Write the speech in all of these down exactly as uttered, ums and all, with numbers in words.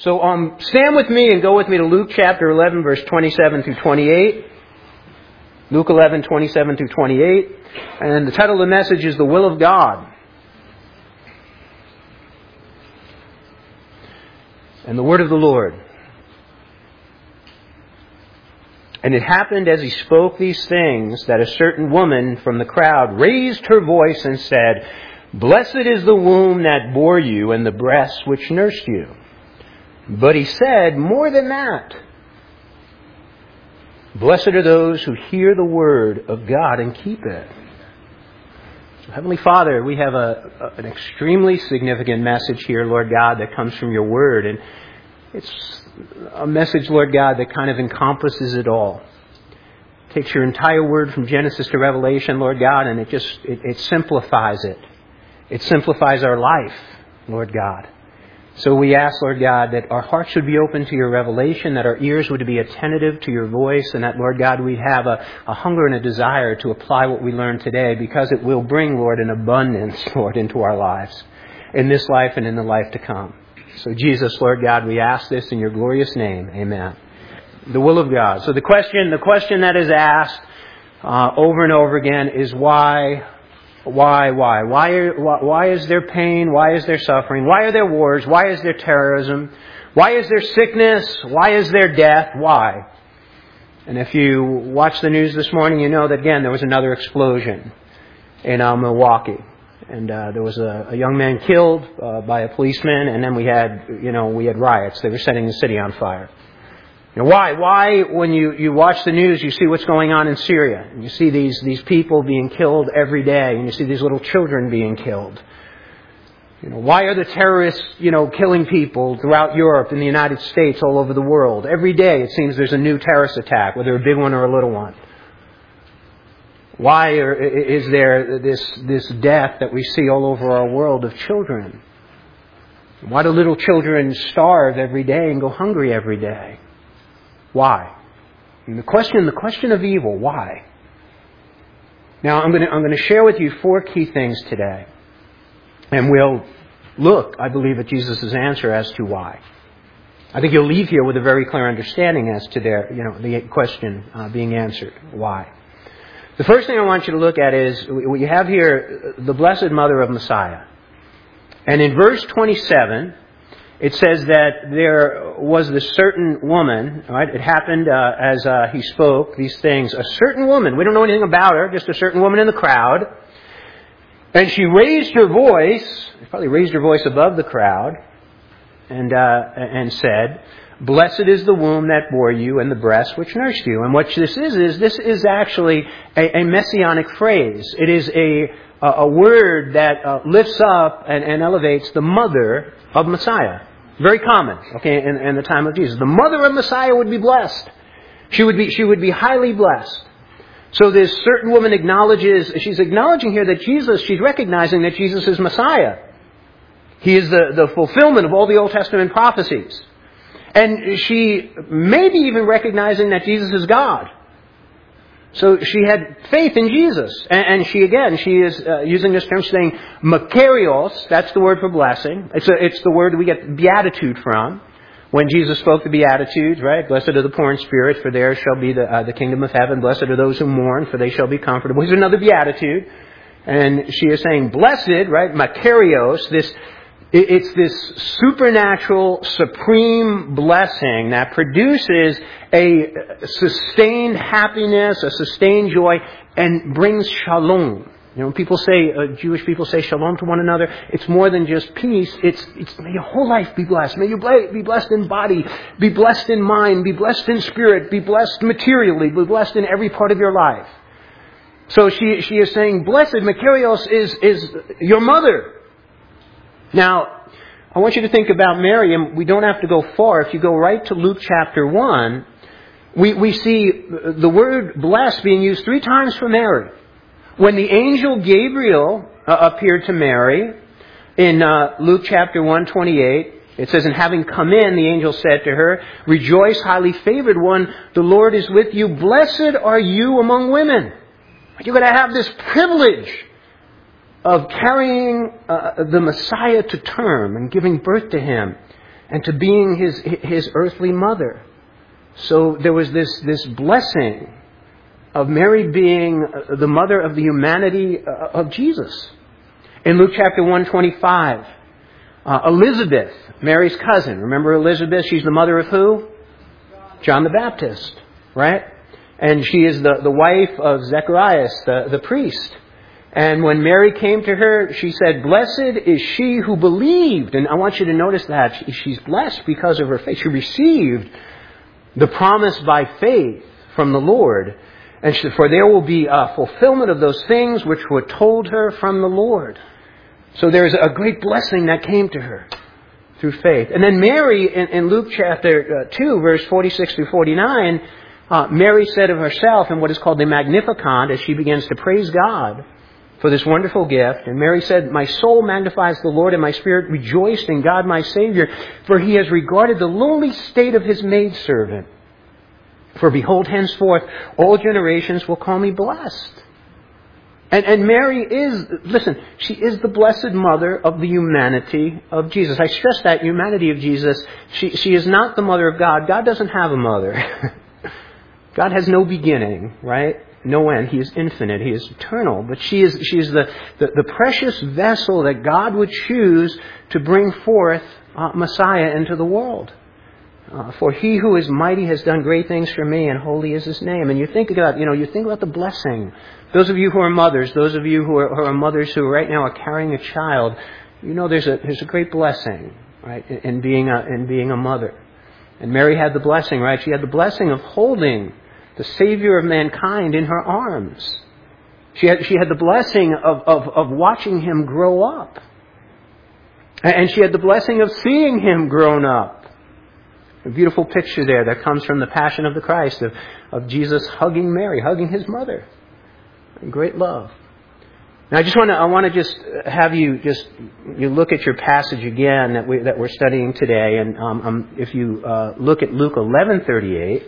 So um, stand with me and go with me to Luke chapter eleven, verse twenty-seven through twenty-eight. Luke eleven, twenty-seven through twenty-eight. And the title of the message is The Will of God. And the word of the Lord. And it happened as he spoke these things that a certain woman from the crowd raised her voice and said, "Blessed is the womb that bore you and the breasts which nursed you." But he said more than that. Blessed are those who hear the word of God and keep it. So, Heavenly Father, we have a, a, an extremely significant message here, Lord God, that comes from your word. And it's a message, Lord God, that kind of encompasses it all. It takes your entire word from Genesis to Revelation, Lord God, and it just it, it simplifies it. It simplifies our life, Lord God. So we ask, Lord God, that our hearts should be open to your revelation, that our ears would be attentive to your voice, and that, Lord God, we have a, a hunger and a desire to apply what we learn today, because it will bring, Lord, an abundance, Lord, into our lives, in this life and in the life to come. So Jesus, Lord God, we ask this in your glorious name. Amen. The will of God. So the question, the question that is asked uh, over and over again is why... Why, why? Why, are, why? Why is there pain? Why is there suffering? Why are there wars? Why is there terrorism? Why is there sickness? Why is there death? Why? And if you watch the news this morning, you know that, again, there was another explosion in uh, Milwaukee. And uh, there was a, a young man killed uh, by a policeman, and then we had, you know, we had riots. They were setting the city on fire. You know, why? Why, when you, you watch the news, you see what's going on in Syria. And you see these, these people being killed every day. And you see these little children being killed. You know, why are the terrorists, you know, killing people throughout Europe and the United States, all over the world? Every day it seems there's a new terrorist attack, whether a big one or a little one. Why are, is there this, this death that we see all over our world of children? Why do little children starve every day and go hungry every day? Why? And the question, the question of evil, why? Now, I'm going to, I'm going to share with you four key things today. And we'll look, I believe, at Jesus' answer as to why. I think you'll leave here with a very clear understanding as to their, you know, the question uh, being answered. Why? The first thing I want you to look at is, what you have here, the Blessed Mother of Messiah. And in verse twenty-seven, it says that there was this certain woman, right? It happened uh, as uh, he spoke these things. A certain woman, we don't know anything about her, just a certain woman in the crowd. And she raised her voice, probably raised her voice above the crowd, and uh, and said, "Blessed is the womb that bore you and the breast which nursed you." And what this is, is this is actually a, a messianic phrase. It is a, a, a word that uh, lifts up and, and elevates the mother of Messiah. Very common, okay, in, in the time of Jesus. The mother of Messiah would be blessed. She would be, she would be highly blessed. So this certain woman acknowledges, she's acknowledging here that Jesus, she's recognizing that Jesus is Messiah. He is the, the fulfillment of all the Old Testament prophecies. And she may be even recognizing that Jesus is God. So she had faith in Jesus. And, and she, again, she is uh, using this term, saying, Makarios, that's the word for blessing. It's, a, it's the word we get beatitude from. When Jesus spoke the Beatitudes, right? Blessed are the poor in spirit, for theirs shall be the, uh, the kingdom of heaven. Blessed are those who mourn, for they shall be comfortable. Here's another beatitude. And she is saying, blessed, right? Makarios, this, it's this supernatural, supreme blessing that produces a sustained happiness, a sustained joy, and brings shalom. You know, when people say, uh, Jewish people say shalom to one another, it's more than just peace. It's, it's may your whole life be blessed. May you be blessed in body, be blessed in mind, be blessed in spirit, be blessed materially, be blessed in every part of your life. So she, she is saying, blessed, Makarios is, is your mother. Now, I want you to think about Mary, and we don't have to go far. If you go right to Luke chapter one, we, we see the word blessed being used three times for Mary. When the angel Gabriel uh, appeared to Mary in uh, Luke chapter one twenty-eight, it says, "And having come in, the angel said to her, 'Rejoice, highly favored one, the Lord is with you. Blessed are you among women.'" You're going to have this privilege of carrying uh, the Messiah to term and giving birth to Him. and to being his, his earthly mother. So there was this, this blessing of Mary being the mother of the humanity of Jesus. In Luke chapter one twenty-five, uh, Elizabeth, Mary's cousin. Remember Elizabeth? She's the mother of who? John the Baptist, right? And she is the, the wife of Zacharias, the, the priest. And when Mary came to her, she said, "Blessed is she who believed." And I want you to notice that. She's blessed because of her faith. She received the promise by faith from the Lord. And she, for there will be a fulfillment of those things which were told her from the Lord. So there's a great blessing that came to her through faith. And then Mary, in, in Luke chapter uh, two, verse forty-six through forty-nine, uh, Mary said of herself in what is called the Magnificat, as she begins to praise God for this wonderful gift. And Mary said, "My soul magnifies the Lord, and my spirit rejoiced in God my Savior, for He has regarded the lowly state of His maidservant. For behold, henceforth all generations will call me blessed." And, and Mary is, listen, she is the blessed mother of the humanity of Jesus. I stress that, humanity of Jesus. She, she is not the mother of God. God doesn't have a mother. God has no beginning, right? No end. He is infinite. He is eternal. But she is, she is the, the, the precious vessel that God would choose to bring forth uh, Messiah into the world. Uh, for He who is mighty has done great things for me, and holy is His name. And you think about, you know, you think about the blessing. Those of you who are mothers, those of you who are, who are mothers who right now are carrying a child, you know, there's a there's a great blessing, right, in, in being a in being a mother. And Mary had the blessing, right? She had the blessing of holding the Savior of mankind in her arms. She had she had the blessing of of, of watching Him grow up, and she had the blessing of seeing Him grown up. A beautiful picture there that comes from the Passion of the Christ, of, of Jesus hugging Mary, hugging His mother. Great love. Now I just want to, I want to just have you just, you look at your passage again that, we, that we're studying today. And um, um, if you uh, look at Luke eleven thirty-eight,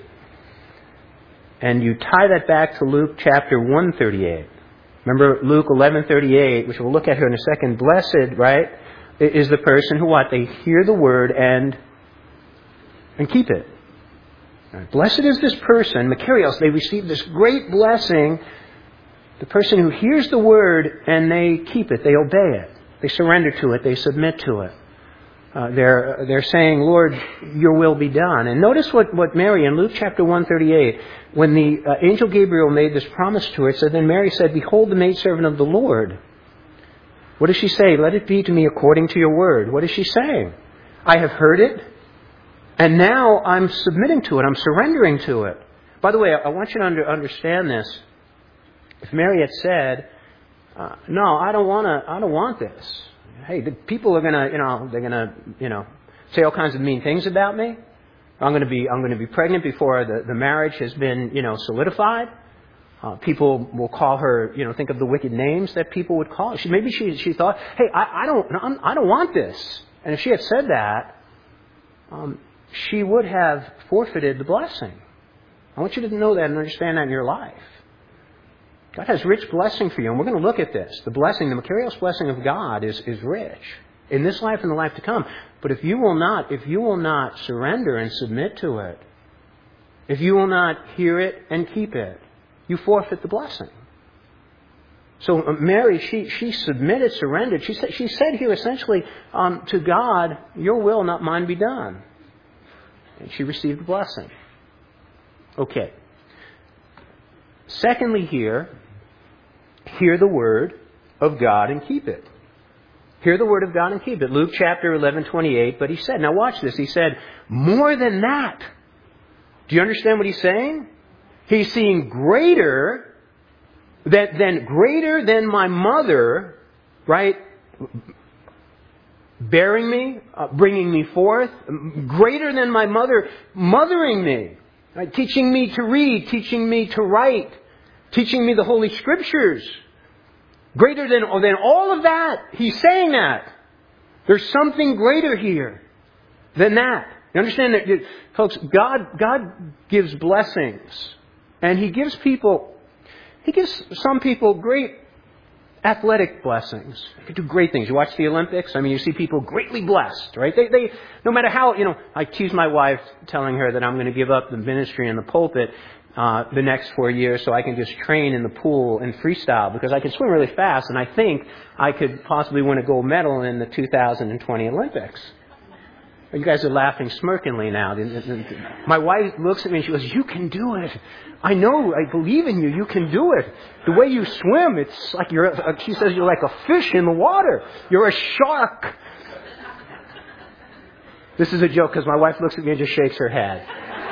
and you tie that back to Luke chapter one thirty-eight. Remember Luke eleven thirty-eight, which we'll look at here in a second. Blessed, right, is the person who what? They hear the word and and keep it. Right. Blessed is this person, Makarios, they receive this great blessing, the person who hears the word and they keep it, they obey it, they surrender to it, they submit to it. Uh, they're they're saying, "Lord, Your will be done." And notice what, what Mary, in Luke chapter one thirty-eight, when the uh, angel Gabriel made this promise to her, it said, "Then Mary said, Behold the maidservant of the Lord." What does she say? "Let it be to me according to Your word." What is she saying? I have heard it. And now I'm submitting to it. I'm surrendering to it. By the way, I want you to under, understand this. If Mary had said, uh, "No, I don't want to. I don't want this. Hey, the people are gonna, you know, they're gonna, you know, say all kinds of mean things about me. I'm going to be, I'm going to be pregnant before the, the marriage has been, you know, solidified. Uh, people will call her, you know, think of the wicked names that people would call her. She, maybe she, she thought, hey, I, I don't, I'm, I don't want this. And if she had said that, um, she would have forfeited the blessing. I want you to know that and understand that in your life. God has rich blessing for you, and we're going to look at this. The blessing, the Makarios blessing of God is, is rich in this life and the life to come. But if you will not, if you will not surrender and submit to it, if you will not hear it and keep it, you forfeit the blessing. So Mary, she she submitted, surrendered. She said, she said here essentially um, to God, "Your will, not mine, be done." And she received the blessing. Okay. Secondly here, hear the word of God and keep it. Hear the word of God and keep it. Luke chapter eleven twenty-eight, but He said, now watch this, He said, more than that. Do you understand what He's saying? He's seeing greater than, than greater than my mother, right? Bearing me, uh, bringing me forth, greater than my mother mothering me, right? Teaching me to read, teaching me to write, teaching me the Holy Scriptures. Greater than, than all of that. He's saying that. There's something greater here than that. You understand that, folks, God, God gives blessings. And He gives people, He gives some people great Athletic blessings. They could do great things. You watch the Olympics. I mean, you see people greatly blessed, right? They, they, no matter how, you know, I tease my wife telling her that I'm going to give up the ministry in the pulpit uh, the next four years so I can just train in the pool and freestyle because I can swim really fast and I think I could possibly win a gold medal in the two thousand twenty Olympics. You guys are laughing smirkingly now. My wife looks at me and she goes, "You can do it. I know. I believe in you. You can do it. The way you swim, it's like you're," a, she says, "you're like a fish in the water. You're a shark." This is a joke because my wife looks at me and just shakes her head.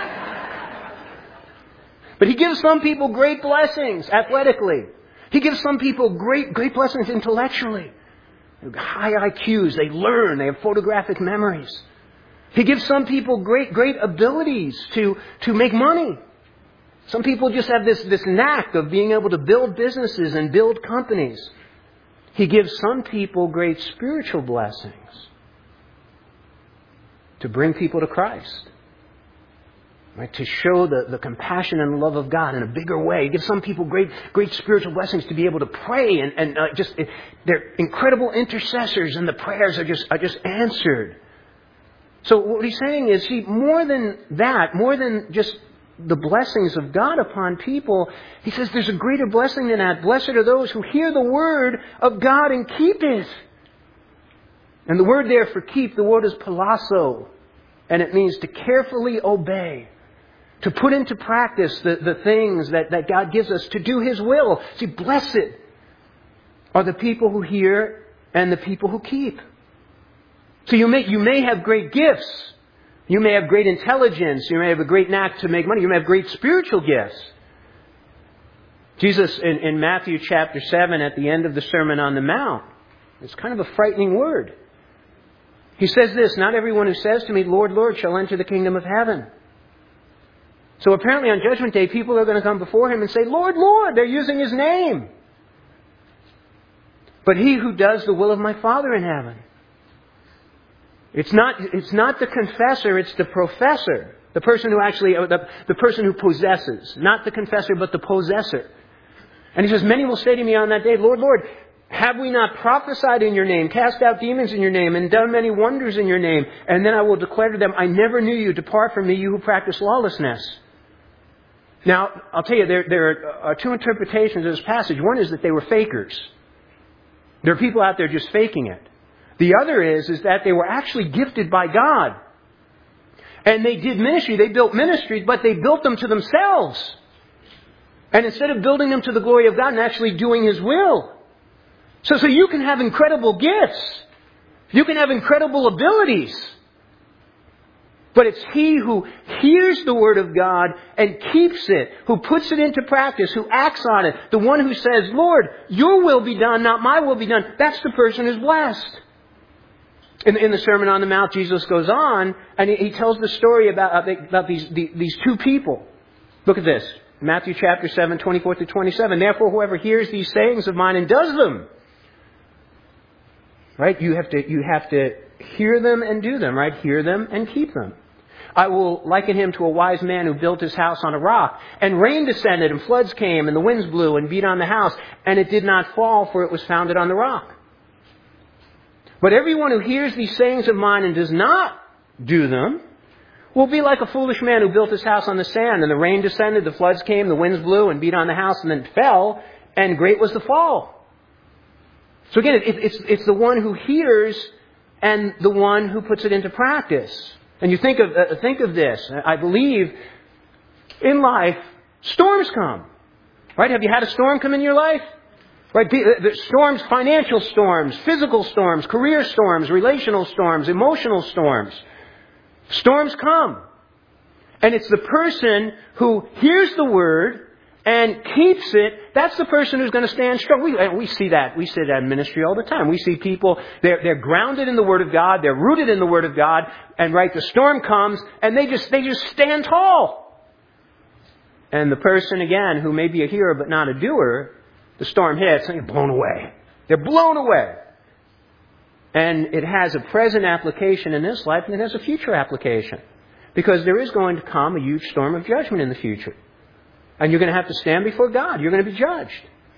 But He gives some people great blessings athletically. He gives some people great, great blessings intellectually. High I Qs. They learn. They have photographic memories. He gives some people great, great abilities to, to make money. Some people just have this, this knack of being able to build businesses and build companies. He gives some people great spiritual blessings to bring people to Christ. Right? To show the, the compassion and love of God in a bigger way. He gives some people great, great spiritual blessings to be able to pray and, and uh, just, it, they're incredible intercessors and the prayers are just, are just answered. So what he's saying is, see, more than that, more than just the blessings of God upon people, he says there's a greater blessing than that. Blessed are those who hear the word of God and keep it. And the word there for keep, the word is palasso. And it means to carefully obey. To put into practice the, the things that, that God gives us, to do His will. See, blessed are the people who hear and the people who keep. So you may, you may have great gifts. You may have great intelligence. You may have a great knack to make money. You may have great spiritual gifts. Jesus in, in Matthew chapter seven at the end of the Sermon on the Mount, it's kind of a frightening word. He says this, "Not everyone who says to me, 'Lord, Lord,' shall enter the kingdom of heaven." So apparently on Judgment Day, people are going to come before Him and say, "Lord, Lord," they're using His name. "But he who does the will of my Father in heaven." It's not, it's not the confessor, it's the professor. The person who actually, the, the person who possesses. Not the confessor, but the possessor. And He says, "Many will say to me on that day, 'Lord, Lord, have we not prophesied in your name, cast out demons in your name, and done many wonders in your name?' And then I will declare to them, 'I never knew you. Depart from me, you who practice lawlessness.'" Now, I'll tell you, there, there are two interpretations of this passage. One is that they were fakers. There are people out there just faking it. The other is, is that they were actually gifted by God. And they did ministry. They built ministries, but they built them to themselves. And instead of building them to the glory of God and actually doing His will. So, so you can have incredible gifts. You can have incredible abilities. But it's he who hears the Word of God and keeps it, who puts it into practice, who acts on it. The one who says, "Lord, your will be done, not my will be done." That's the person who's blessed. In, in the Sermon on the Mount, Jesus goes on and he, he tells the story about, about these, these two people. Look at this. Matthew chapter seven, twenty-four to twenty-seven. "Therefore, whoever hears these sayings of mine and does them." Right? You have to, you have to hear them and do them, right? Hear them and keep them. "I will liken him to a wise man who built his house on a rock. And rain descended and floods came and the winds blew and beat on the house. And it did not fall, for it was founded on the rock. But everyone who hears these sayings of mine and does not do them will be like a foolish man who built his house on the sand. And the rain descended, the floods came, the winds blew and beat on the house, and then it fell, and great was the fall." So again, it, it's, it's the one who hears and the one who puts it into practice. And you think of, uh, think of this. I believe in life, storms come. Right? Have you had a storm come in your life? Right? The storms, financial storms, physical storms, career storms, relational storms, emotional storms. Storms come. And it's the person who hears the Word and keeps it, that's the person who's going to stand strong. We, we see that. We see that in ministry all the time. We see people, they're, they're grounded in the Word of God, they're rooted in the Word of God, and right, the storm comes, and they just, they just stand tall. And the person, again, who may be a hearer but not a doer, the storm hits and they're blown away. They're blown away. And it has a present application in this life, and it has a future application. Because there is going to come a huge storm of judgment in the future. And you're going to have to stand before God. You're going to be judged.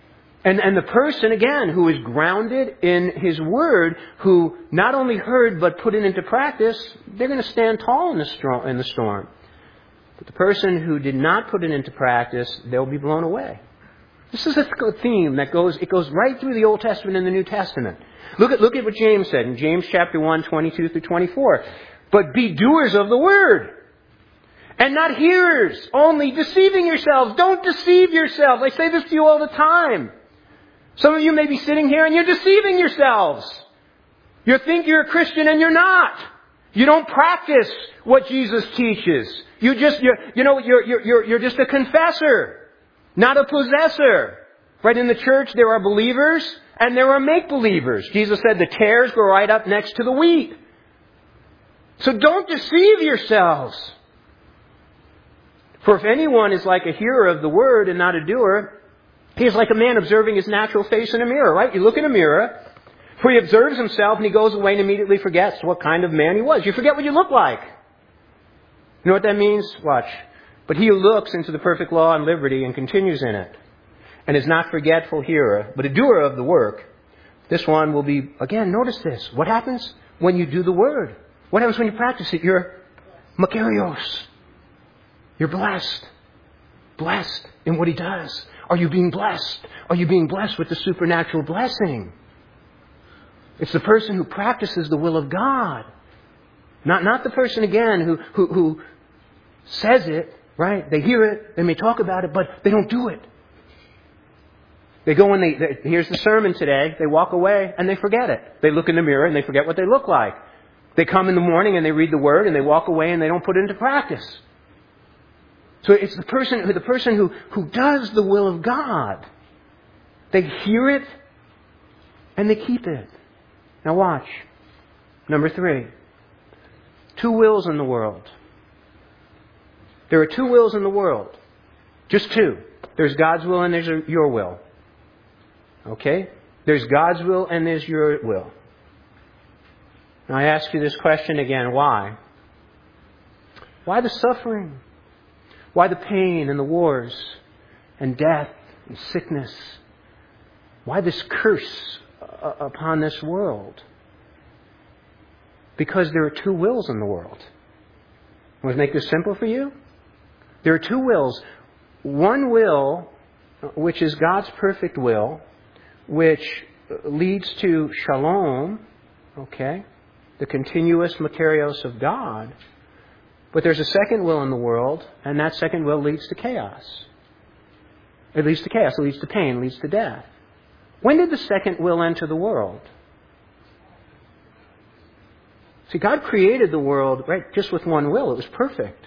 And, and the person, again, who is grounded in His Word, who not only heard but put it into practice, they're going to stand tall in the, storm, in the storm. But the person who did not put it into practice, they'll be blown away. This is a theme that goes, it goes right through the Old Testament and the New Testament. Look at, look at what James said in James chapter one, twenty-two through twenty-four. But be doers of the Word, and not hearers, only deceiving yourselves. Don't deceive yourselves. I say this to you all the time. Some of you may be sitting here and you're deceiving yourselves. You think you're a Christian and you're not. You don't practice what Jesus teaches. You just, you're, you know, you're, you're, you're just a confessor, not a possessor. Right? In the church there are believers and there are make-believers. Jesus said the tares grow right up next to the wheat. So don't deceive yourselves. For if anyone is like a hearer of the word and not a doer, he is like a man observing his natural face in a mirror, right? You look in a mirror, for he observes himself and he goes away and immediately forgets what kind of man he was. You forget what you look like. You know what that means? Watch. But he who looks into the perfect law and liberty and continues in it, and is not forgetful hearer, but a doer of the work, this one will be, again, notice this. What happens when you do the word? What happens when you practice it? You're makarios. You're blessed. Blessed in what he does. Are you being blessed? Are you being blessed with the supernatural blessing? It's the person who practices the will of God. Not, not the person, again, who, who, who says it, right? They hear it, they may talk about it, but they don't do it. They go and they, they, here's the sermon today, they walk away and they forget it. They look in the mirror and they forget what they look like. They come in the morning and they read the Word and they walk away and they don't put it into practice. So it's the person who the person who, who does the will of God. They hear it and they keep it. Now watch. Number three. Two wills in the world. There are two wills in the world. Just two. There's God's will and there's your will. Okay? There's God's will and there's your will. Now I ask you this question again. Why? Why the suffering? Why the pain and the wars and death and sickness? Why this curse upon this world? Because there are two wills in the world. I want to make this simple for you. There are two wills. One will, which is God's perfect will, which leads to shalom, okay, the continuous makarios of God. But there's a second will in the world, and that second will leads to chaos. It leads to chaos, it leads to pain, it leads to death. When did the second will enter the world? See, God created the world, right, just with one will. It was perfect.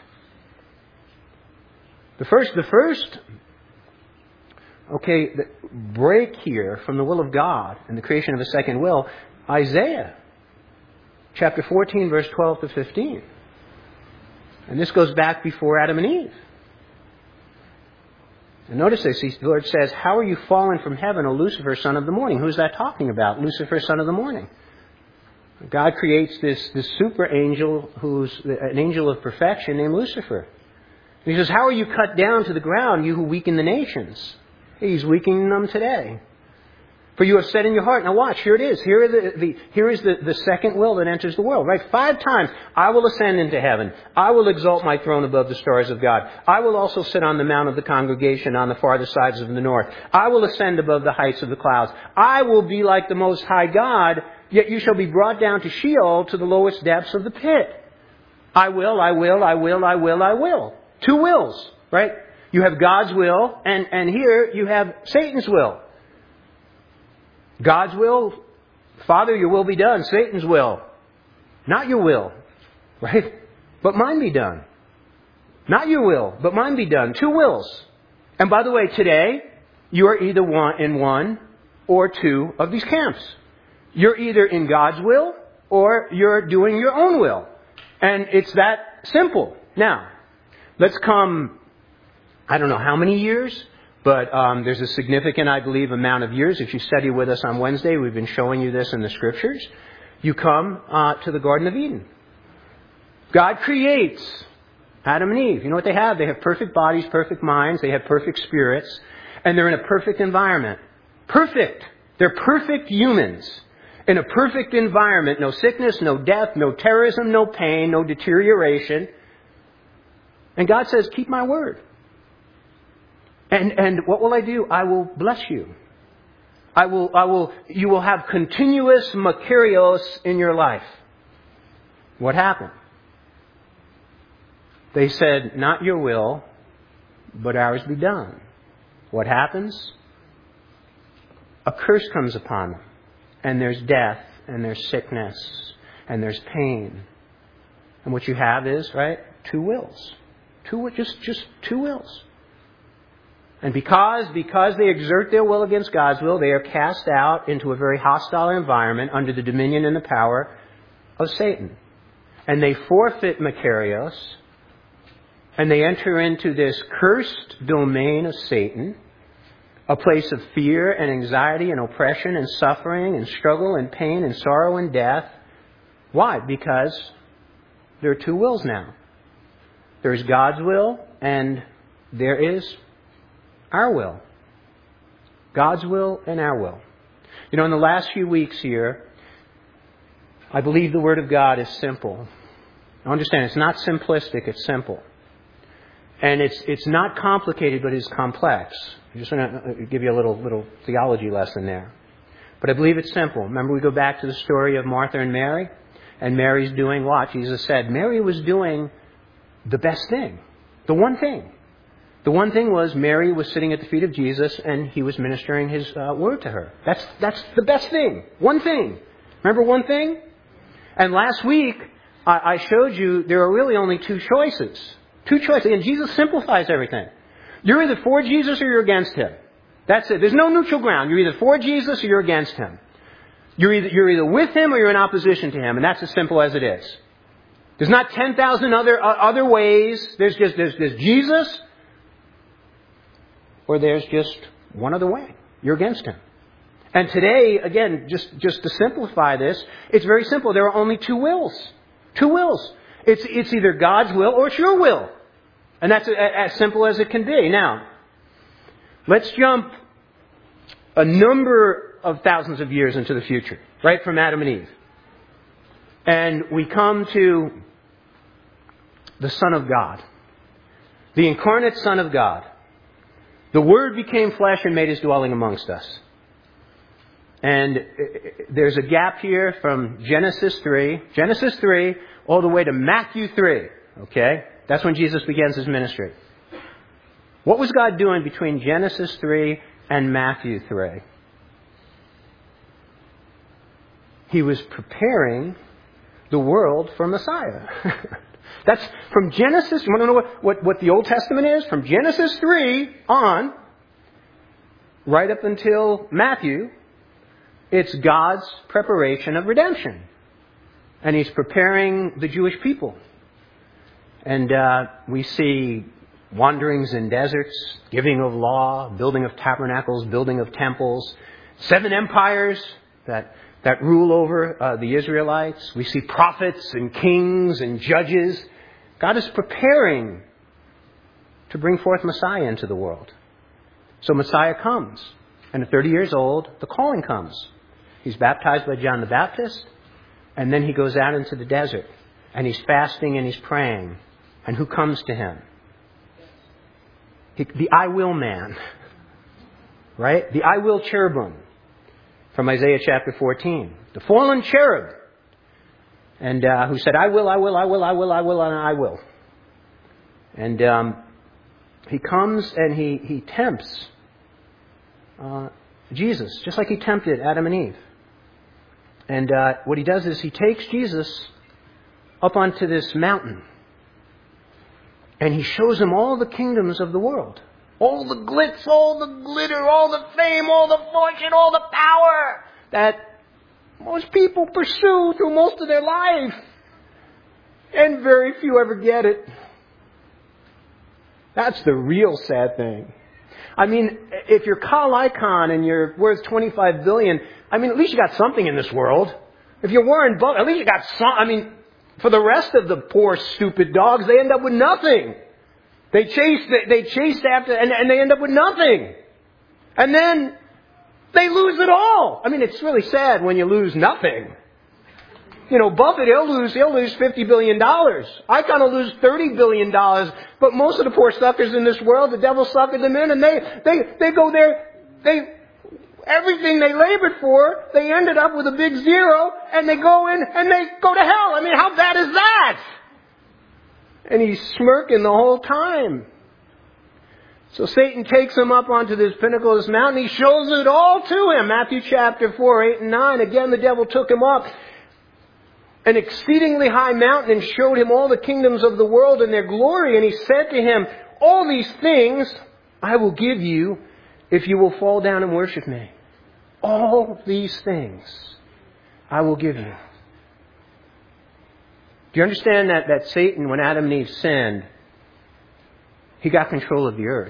The first, the first, okay, the break here from the will of God and the creation of a second will, Isaiah, chapter fourteen, verse twelve to fifteen. And this goes back before Adam and Eve. And notice this, the Lord says, how are you fallen from heaven, O Lucifer, son of the morning? Who's that talking about? Lucifer, son of the morning. God creates this, this super angel who's an angel of perfection named Lucifer. And he says, how are you cut down to the ground, you who weaken the nations? He's weakening them today. For you have said in your heart, now watch, here it is. Here, are the, the, here is the, the second will that enters the world, right? Five times, I will ascend into heaven. I will exalt my throne above the stars of God. I will also sit on the mount of the congregation on the farther sides of the north. I will ascend above the heights of the clouds. I will be like the Most High God, yet you shall be brought down to Sheol, to the lowest depths of the pit. I will, I will, I will, I will, I will. Two wills, right? You have God's will, and, and here you have Satan's will. God's will, Father, your will be done. Satan's will, not your will, right? But mine be done. Not your will, but mine be done. Two wills. And by the way, today, you are either one in one or two of these camps. You're either in God's will or you're doing your own will. And it's that simple. Now, let's come, I don't know how many years, but um, there's a significant, I believe, amount of years. If you study with us on Wednesday, we've been showing you this in the Scriptures. You come uh, to the Garden of Eden. God creates Adam and Eve. You know what they have? They have perfect bodies, perfect minds. They have perfect spirits. And they're in a perfect environment. Perfect. They're perfect humans. In a perfect environment. No sickness, no death, no terrorism, no pain, no deterioration. And God says, keep my word. And, and what will I do? I will bless you. I will, I will, you will have continuous makarios in your life. What happened? They said, not your will, but ours be done. What happens? A curse comes upon them. And there's death, and there's sickness, and there's pain. And what you have is, right, two wills. Two, just, just two wills. And because, because they exert their will against God's will, they are cast out into a very hostile environment under the dominion and the power of Satan. And they forfeit makarios, and they enter into this cursed domain of Satan, a place of fear and anxiety and oppression and suffering and struggle and pain and sorrow and death. Why? Because there are two wills now. There's God's will and there is our will. God's will and our will. You know, in the last few weeks here, I believe the Word of God is simple. Understand, it's not simplistic, it's simple. And it's it's not complicated, but it's complex. I just want to give you a little little theology lesson there. But I believe it's simple. Remember, we go back to the story of Martha and Mary? And Mary's doing what? Jesus said Mary was doing the best thing. The one thing. The one thing was Mary was sitting at the feet of Jesus and he was ministering his uh, word to her. That's that's the best thing. One thing. Remember one thing? And last week, I, I showed you there are really only two choices. Two choices. And Jesus simplifies everything. You're either for Jesus or you're against Him. That's it. There's no neutral ground. You're either for Jesus or you're against Him. You're either, you're either with Him or you're in opposition to Him. And that's as simple as it is. There's not ten thousand other uh, other ways. There's just there's, there's Jesus or there's just one other way. You're against Him. And today, again, just, just to simplify this, it's very simple. There are only two wills. Two wills. It's, it's either God's will or it's your will. And that's as simple as it can be. Now, let's jump a number of thousands of years into the future, right from Adam and Eve. And we come to the Son of God, the incarnate Son of God. The Word became flesh and made His dwelling amongst us. And there's a gap here from Genesis three, Genesis three, all the way to Matthew three. Okay? That's when Jesus begins His ministry. What was God doing between Genesis three and Matthew three? He was preparing the world for Messiah. That's from Genesis. You want to know what, what, what the Old Testament is? From Genesis three on, right up until Matthew, it's God's preparation of redemption. And He's preparing the Jewish people. And uh, we see wanderings in deserts, giving of law, building of tabernacles, building of temples, seven empires that that rule over uh, the Israelites. We see prophets and kings and judges. God is preparing to bring forth Messiah into the world. So Messiah comes. And at thirty years old, the calling comes. He's baptized by John the Baptist. And then He goes out into the desert. And He's fasting and He's praying. And who comes to Him? He, the I will man. Right? The I will cherubim. From Isaiah chapter fourteen. The fallen cherub. And uh, who said, I will, I will, I will, I will, I will, and I will. And um, He comes and He, he tempts uh, Jesus. Just like He tempted Adam and Eve. And uh, what He does is He takes Jesus up onto this mountain. And He shows Him all the kingdoms of the world. All the glitz, all the glitter, all the fame, all the fortune, all the power that most people pursue through most of their life. And very few ever get it. That's the real sad thing. I mean, if you're Kal Icahn and you're worth twenty-five billion dollars, I mean, at least you got something in this world. If you're Warren Buffett, at least you got some. I mean, for the rest of the poor, stupid dogs, they end up with nothing. They chase, they chase after, and, and they end up with nothing. And then They lose it all. I mean, it's really sad when you lose nothing. You know, Buffett, he'll lose, he'll lose fifty billion dollars. I kind of lose thirty billion dollars. But most of the poor suckers in this world, the devil suckered them in, and they, they, they go there, they, everything they labored for, they ended up with a big zero, and they go in and they go to hell. I mean, how bad is that? And he's smirking the whole time. So Satan takes him up onto this pinnacle of this mountain. He shows it all to him. Matthew chapter four, eight and nine. Again, the devil took him up an exceedingly high mountain and showed him all the kingdoms of the world and their glory. And he said to him, all these things I will give you if you will fall down and worship me. All these things I will give you. Do you understand that, that Satan, when Adam and Eve sinned, he got control of the earth?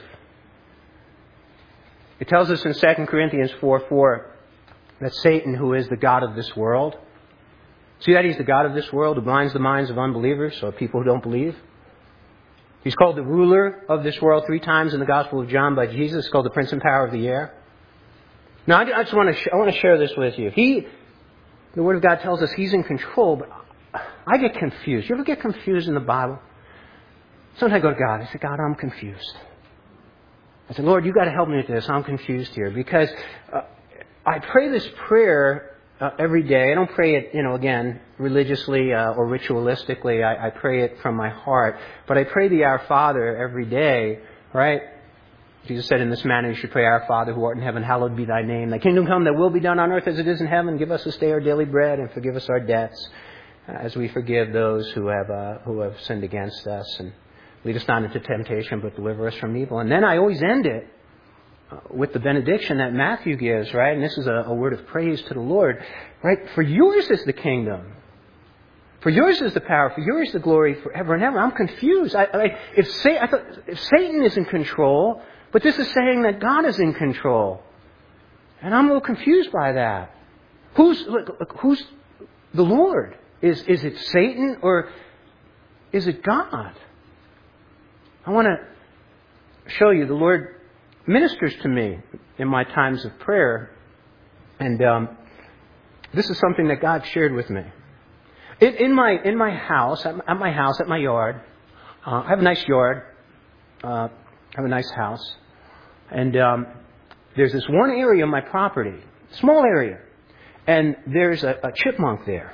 It tells us in Second Corinthians four four that Satan, who is the god of this world, see that he's the god of this world who blinds the minds of unbelievers, so people who don't believe. He's called the ruler of this world three times in the Gospel of John by Jesus. He's called the prince and power of the air. Now, I just want to sh- I want to share this with you. He, the Word of God tells us he's in control, but I get confused. You ever get confused in the Bible? Sometimes I go to God. I say, God, I'm confused. I said, Lord, you've got to help me with this. I'm confused here. Because uh, I pray this prayer uh, every day. I don't pray it, you know, again, religiously uh, or ritualistically. I, I pray it from my heart. But I pray the Our Father every day, right? Jesus said, in this manner you should pray, Our Father who art in heaven, hallowed be thy name. Thy kingdom come, thy will be done on earth as it is in heaven. Give us this day our daily bread and forgive us our debts as we forgive those who have uh, who have sinned against us. And lead us not into temptation, but deliver us from evil. And then I always end it uh, with the benediction that Matthew gives, right? And this is a, a word of praise to the Lord, right? For yours is the kingdom. For yours is the power. For yours is the glory forever and ever. I'm confused. I, I, if, Sa- I thought, if Satan is in control, but this is saying that God is in control. And I'm a little confused by that. Who's, look, look, who's the Lord? Is, is it Satan or is it God? I want to show you the Lord ministers to me in my times of prayer. And um, this is something that God shared with me. In, in my in my house, at my house, at my yard, uh, I have a nice yard. Uh, I have a nice house. And um, there's this one area of my property, small area, and there's a, a chipmunk there.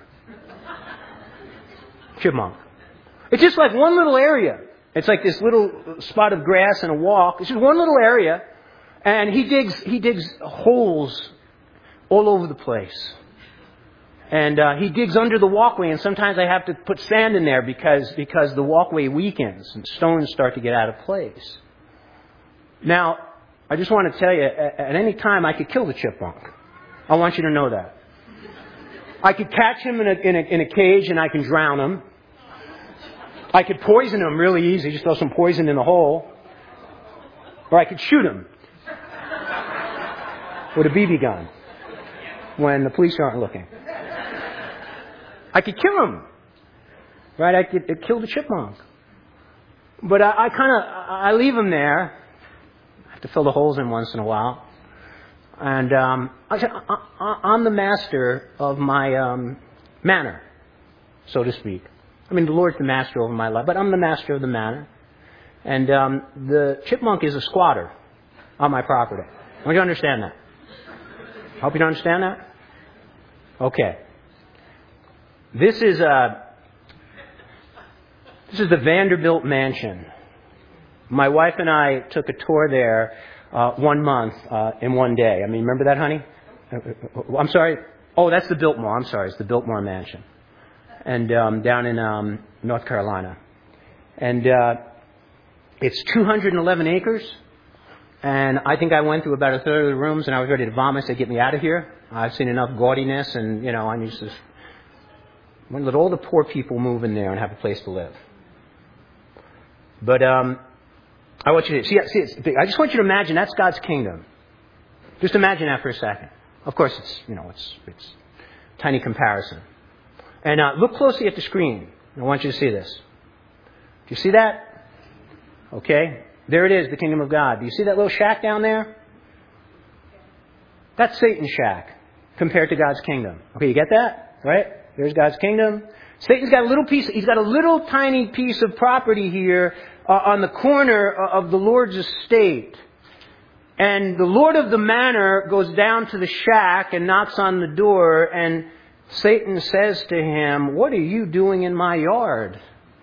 Chipmunk. It's just like one little area. It's like this little spot of grass and a walk. It's just one little area. And he digs he digs holes all over the place. And uh, he digs under the walkway. And sometimes I have to put sand in there because, because the walkway weakens and stones start to get out of place. Now, I just want to tell you, at, at any time I could kill the chipmunk. I want you to know that. I could catch him in a, in a, in a cage and I can drown him. I could poison him really easy, just throw some poison in the hole. Or I could shoot him with a B B gun when the police aren't looking. I could kill him. Right? I could, could kill the chipmunk. But I, I kind of, I leave him there. I have to fill the holes in once in a while. And um, I, I, I'm the master of my um, manor, so to speak. I mean, the Lord's the master over my life, but I'm the master of the manor. And um, the chipmunk is a squatter on my property. I want you to understand that. I hope you understand that. Okay. This is a, this is the Vanderbilt Mansion. My wife and I took a tour there uh, one month uh, in one day. I mean, remember that, honey? I'm sorry. Oh, that's the Biltmore. I'm sorry. It's the Biltmore Mansion. And um, down in um, North Carolina. And uh, it's two hundred eleven acres. And I think I went through about a third of the rooms and I was ready to vomit. I said, get me out of here. I've seen enough gaudiness and, you know, I need to let all the poor people move in there and have a place to live. But um, I want you to see, see it's big. I just want you to imagine that's God's kingdom. Just imagine that for a second. Of course, it's, you know, it's, it's tiny comparison. And uh, look closely at the screen. I want you to see this. Do you see that? Okay. There it is, the kingdom of God. Do you see that little shack down there? That's Satan's shack compared to God's kingdom. Okay, you get that? Right? There's God's kingdom. Satan's got a little piece, he's got a little tiny piece of property here uh, on the corner of the Lord's estate. And the Lord of the manor goes down to the shack and knocks on the door, and Satan says to him, "What are you doing in my yard?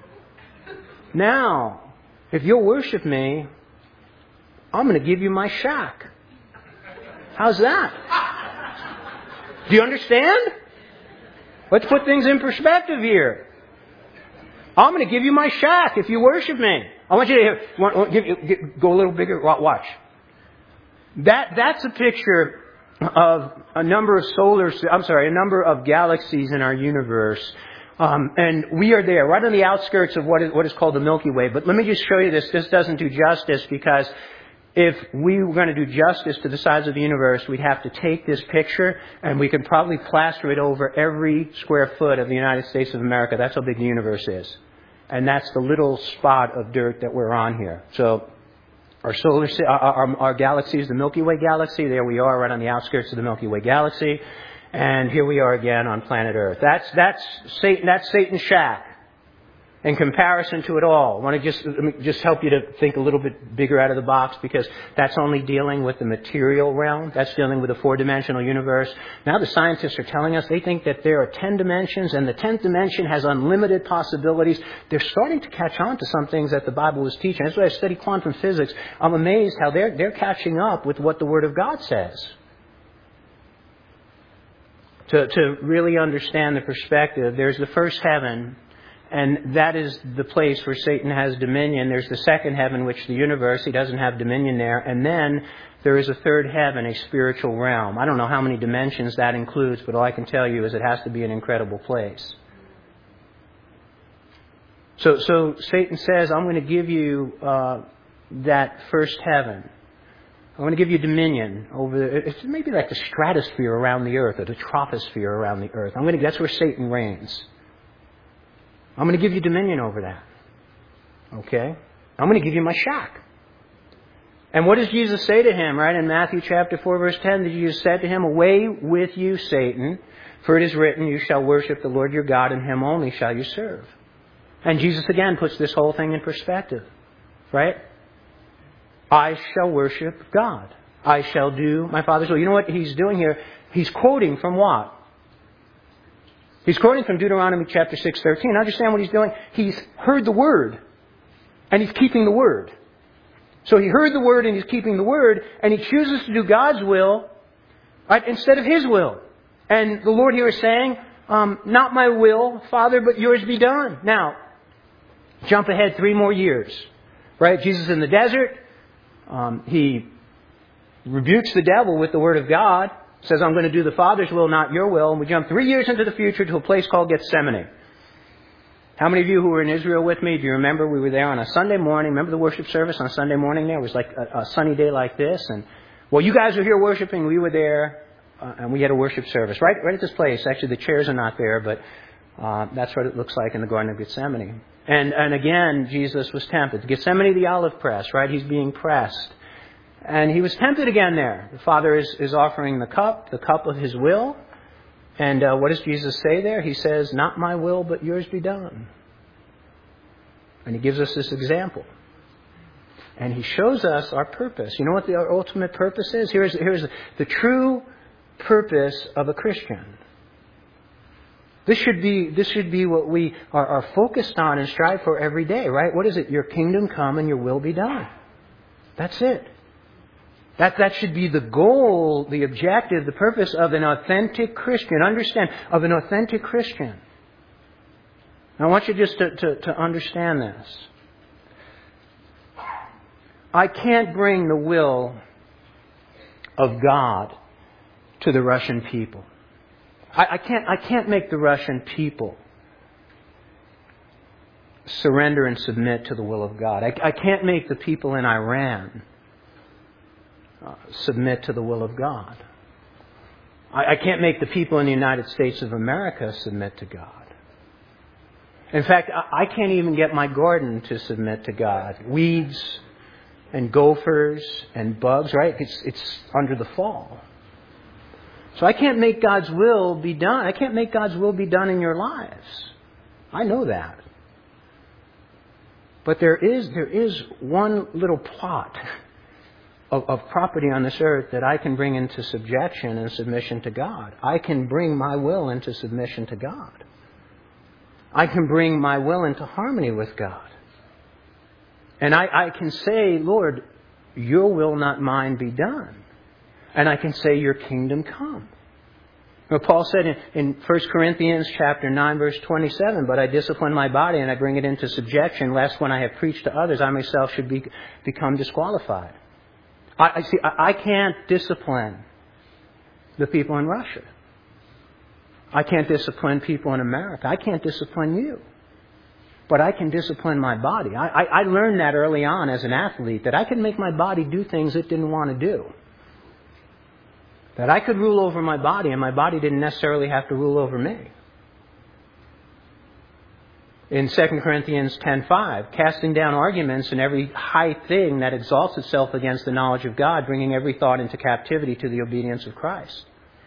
Now, if you'll worship me, I'm going to give you my shack." How's that? Do you understand? Let's put things in perspective here. I'm going to give you my shack if you worship me. I want you to hear, want, give, give, go a little bigger. Watch. That that's a picture of a number of solar, I'm sorry, a number of galaxies in our universe. Um, and we are there, right on the outskirts of what is, what is called the Milky Way. But let me just show you this. This doesn't do justice, because if we were going to do justice to the size of the universe, we'd have to take this picture and we could probably plaster it over every square foot of the United States of America. That's how big the universe is. And that's the little spot of dirt that we're on here. So our solar, our, our, our galaxy is the Milky Way galaxy. There we are, right on the outskirts of the Milky Way galaxy. And here we are again on planet Earth. That's that's Satan. That's Satan's shack. In comparison to it all, I want to just let me just help you to think a little bit bigger out of the box, because that's only dealing with the material realm. That's dealing with a four-dimensional universe. Now the scientists are telling us they think that there are ten dimensions, and the tenth dimension has unlimited possibilities. They're starting to catch on to some things that the Bible was teaching. That's why I study quantum physics. I'm amazed how they're they're catching up with what the Word of God says. To to really understand the perspective, there's the first heaven. And that is the place where Satan has dominion. There's the second heaven, which the universe, he doesn't have dominion there. And then there is a third heaven, a spiritual realm. I don't know how many dimensions that includes, but all I can tell you is it has to be an incredible place. So, so Satan says, I'm going to give you uh, that first heaven. I'm going to give you dominion over the, it's maybe like the stratosphere around the earth, or the troposphere around the earth. I'm going to, that's where Satan reigns. I'm going to give you dominion over that. Okay? I'm going to give you my shack. And what does Jesus say to him, right? In Matthew chapter four, verse ten, Jesus said to him, "Away with you, Satan, for it is written, you shall worship the Lord your God, and him only shall you serve." And Jesus again puts this whole thing in perspective. Right? I shall worship God. I shall do my Father's will. You know what he's doing here? He's quoting from what? He's quoting from Deuteronomy chapter six, thirteen. Understand what he's doing? He's heard the word, and he's keeping the word. So he heard the word and he's keeping the word, and he chooses to do God's will, right, instead of his will. And the Lord here is saying, um, not my will, Father, but yours be done. Now, jump ahead three more years. Right? Jesus in the desert. Um, he rebukes the devil with the word of God. Says, I'm going to do the Father's will, not your will. And we jump three years into the future to a place called Gethsemane. How many of you who were in Israel with me, do you remember we were there on a Sunday morning? Remember the worship service on a Sunday morning there? It was like a, a sunny day like this. And, well, you guys were here worshiping. We were there. Uh, and we had a worship service right, right at this place. Actually, the chairs are not there, but uh, that's what it looks like in the Garden of Gethsemane. And, and again, Jesus was tempted. Gethsemane, the olive press, right? He's being pressed. And he was tempted again there. The Father is, is offering the cup, the cup of his will. And uh, what does Jesus say there? He says, not my will, but yours be done. And he gives us this example. And he shows us our purpose. You know what the our ultimate purpose is? Here's, here's the, the true purpose of a Christian. This should be this should be what we are, are focused on and strive for every day, right? What is it? Your kingdom come and your will be done. That's it. That that should be the goal, the objective, the purpose of an authentic Christian. Understand, of an authentic Christian. Now, I want you just to, to, to understand this. I can't bring the will of God to the Russian people. I, I can't I can't make the Russian people surrender and submit to the will of God. I, I can't make the people in Iran Uh, submit to the will of God. I, I can't make the people in the United States of America submit to God. In fact, I, I can't even get my garden to submit to God. Weeds and gophers and bugs, right? It's, it's under the fall. So I can't make God's will be done. I can't make God's will be done in your lives. I know that. But there is there is one little plot of, of property on this earth that I can bring into subjection and submission to God. I can bring my will into submission to God. I can bring my will into harmony with God. And I, I can say, Lord, your will, not mine, be done. And I can say, your kingdom come. Well, Paul said in, in First Corinthians chapter nine, verse twenty-seven, but I discipline my body and I bring it into subjection, lest when I have preached to others, I myself should be, become disqualified. I, I see. I, I can't discipline the people in Russia. I can't discipline people in America. I can't discipline you. But I can discipline my body. I, I, I learned that early on as an athlete, that I could make my body do things it didn't want to do. That I could rule over my body, and my body didn't necessarily have to rule over me. In Second Corinthians ten five, casting down arguments and every high thing that exalts itself against the knowledge of God, bringing every thought into captivity to the obedience of Christ.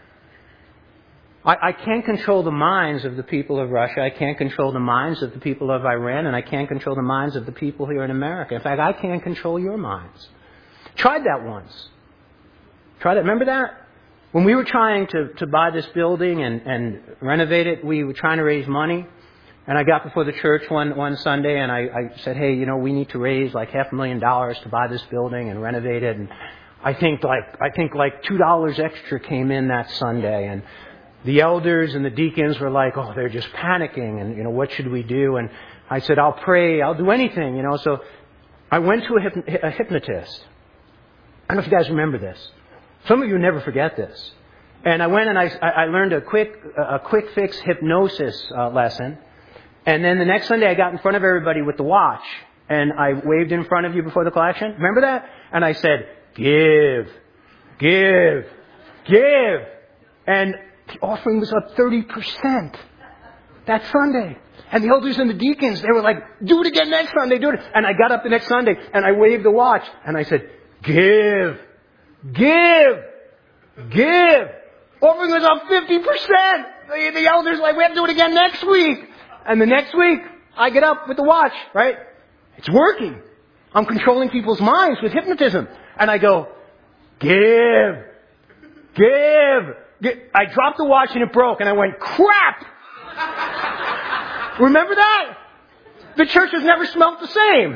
I, I can't control the minds of the people of Russia. I can't control the minds of the people of Iran, and I can't control the minds of the people here in America. In fact, I can't control your minds. Tried that once. Tried that. Remember that? When we were trying to, to buy this building and, and renovate it, we were trying to raise money. And I got before the church one, one Sunday and I, I said, hey, you know, we need to raise like half a million dollars to buy this building and renovate it. And I think like, I think like two dollars extra came in that Sunday. And the elders and the deacons were like, oh, they're just panicking. And, you know, what should we do? And I said, I'll pray. I'll do anything, you know. So I went to a, hyp- a hypnotist. I don't know if you guys remember this. Some of you never forget this. And I went and I, I learned a quick, a quick fix hypnosis uh, lesson. And then the next Sunday I got in front of everybody with the watch. And I waved in front of you before the collection. Remember that? And I said, give, give, give. And the offering was up thirty percent that Sunday. And the elders and the deacons, they were like, do it again next Sunday, do it. And I got up the next Sunday and I waved the watch. And I said, give. Give! Give! Offering was up fifty percent! The, the elders like, we have to do it again next week! And the next week, I get up with the watch, right? It's working. I'm controlling people's minds with hypnotism. And I go, give! Give! give. I dropped the watch and it broke and I went, crap! Remember that? The church has never smelt the same.